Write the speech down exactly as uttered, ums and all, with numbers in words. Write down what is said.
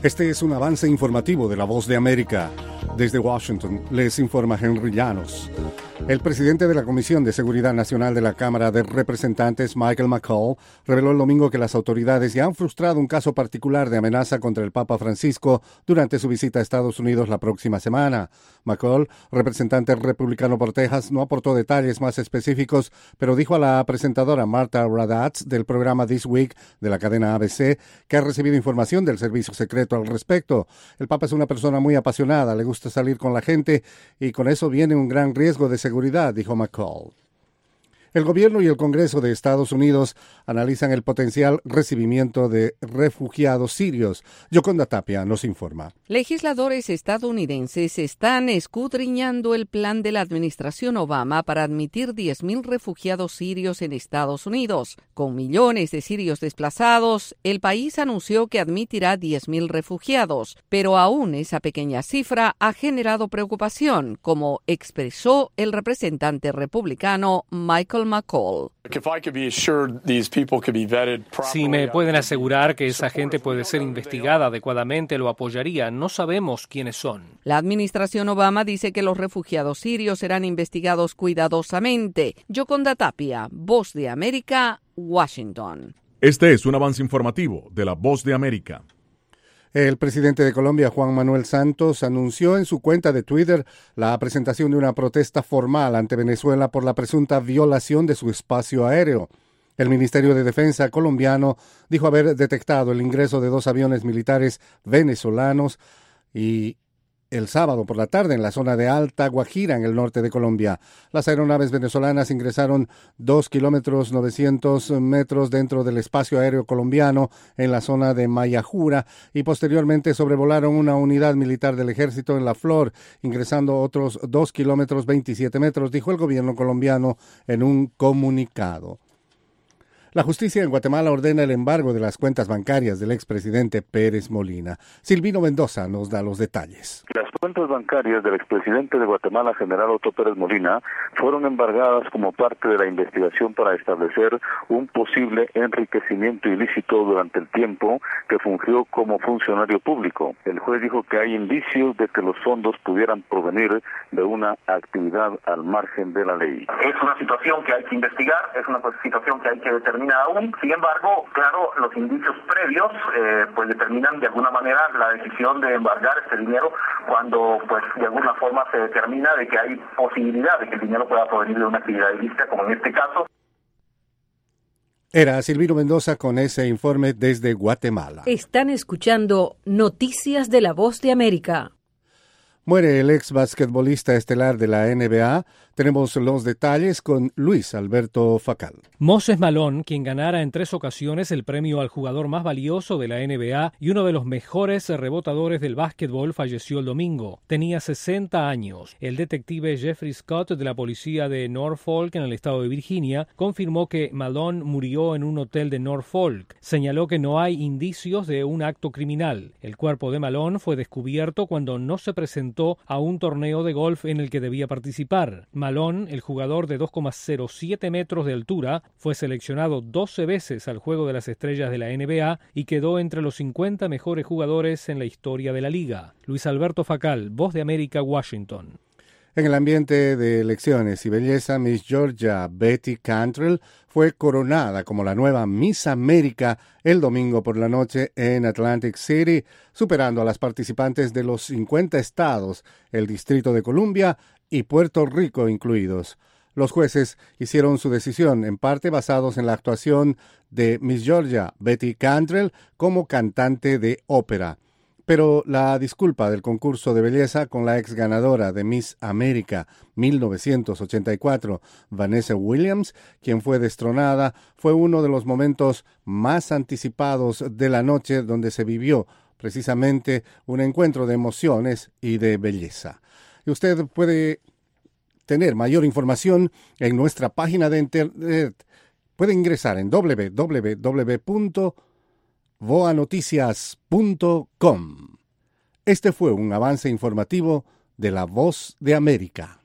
Este es un avance informativo de La Voz de América. Desde Washington, les informa Henry Llanos. El presidente de la Comisión de Seguridad Nacional de la Cámara de Representantes, Michael McCaul, reveló el domingo que las autoridades ya han frustrado un caso particular de amenaza contra el Papa Francisco durante su visita a Estados Unidos la próxima semana. McCaul, representante republicano por Texas, no aportó detalles más específicos, pero dijo a la presentadora Marta Radatz del programa This Week de la cadena A B C que ha recibido información del servicio secreto al respecto. El Papa es una persona muy apasionada, le gusta salir con la gente y con eso viene un gran riesgo de seguridad, dijo McCaul. El gobierno y el Congreso de Estados Unidos analizan el potencial recibimiento de refugiados sirios. Yoconda Tapia nos informa. Legisladores estadounidenses están escudriñando el plan de la administración Obama para admitir diez mil refugiados sirios en Estados Unidos. Con millones de sirios desplazados, el país anunció que admitirá diez mil refugiados, pero aún esa pequeña cifra ha generado preocupación, como expresó el representante republicano Michael McCaul. Si me pueden asegurar que esa gente puede ser investigada adecuadamente, lo apoyaría. No sabemos quiénes son. La administración Obama dice que los refugiados sirios serán investigados cuidadosamente. Yoconda Tapia, Voz de América, Washington. Este es un avance informativo de la Voz de América. El presidente de Colombia, Juan Manuel Santos, anunció en su cuenta de Twitter la presentación de una protesta formal ante Venezuela por la presunta violación de su espacio aéreo. El Ministerio de Defensa colombiano dijo haber detectado el ingreso de dos aviones militares venezolanos y el sábado por la tarde en la zona de Alta Guajira, en el norte de Colombia. Las aeronaves venezolanas ingresaron dos kilómetros novecientos metros dentro del espacio aéreo colombiano en la zona de Mayajura y posteriormente sobrevolaron una unidad militar del ejército en La Flor, ingresando otros dos kilómetros veintisiete metros, dijo el gobierno colombiano en un comunicado. La justicia en Guatemala ordena el embargo de las cuentas bancarias del expresidente Pérez Molina. Silvino Mendoza nos da los detalles. Las cuentas bancarias del expresidente de Guatemala, general Otto Pérez Molina, fueron embargadas como parte de la investigación para establecer un posible enriquecimiento ilícito durante el tiempo que fungió como funcionario público. El juez dijo que hay indicios de que los fondos pudieran provenir de una actividad al margen de la ley. Es una situación que hay que investigar, es una situación que hay que determinar aún. Sin embargo, claro, los indicios previos eh, pues determinan de alguna manera la decisión de embargar este dinero cuando pues de alguna forma se determina de que hay posibilidad de que el dinero pueda provenir de una actividad ilícita, como en este caso. Era Silvino Mendoza con ese informe desde Guatemala. Están escuchando Noticias de la Voz de América. Muere el ex basquetbolista estelar de la N B A. Tenemos los detalles con Luis Alberto Facal. Moses Malone, quien ganara en tres ocasiones el premio al jugador más valioso de la N B A y uno de los mejores rebotadores del básquetbol, falleció el domingo. Tenía sesenta años. El detective Jeffrey Scott de la policía de Norfolk, en el estado de Virginia, confirmó que Malone murió en un hotel de Norfolk. Señaló que no hay indicios de un acto criminal. El cuerpo de Malone fue descubierto cuando no se presentó a un torneo de golf en el que debía participar. Malone, el jugador de dos coma cero siete metros de altura, fue seleccionado doce veces al Juego de las Estrellas de la N B A y quedó entre los cincuenta mejores jugadores en la historia de la liga. Luis Alberto Facal, Voz de América, Washington. En el ambiente de elecciones y belleza, Miss Georgia Betty Cantrell fue coronada como la nueva Miss América el domingo por la noche en Atlantic City, superando a las participantes de los cincuenta estados, el Distrito de Columbia y Puerto Rico incluidos. Los jueces hicieron su decisión en parte basados en la actuación de Miss Georgia Betty Cantrell como cantante de ópera. Pero la disculpa del concurso de belleza con la ex ganadora de Miss América mil novecientos ochenta y cuatro, Vanessa Williams, quien fue destronada, fue uno de los momentos más anticipados de la noche donde se vivió precisamente un encuentro de emociones y de belleza. Y usted puede tener mayor información en nuestra página de internet. Puede ingresar en doble u doble u doble u punto voa noticias punto com. Este fue un avance informativo de La Voz de América.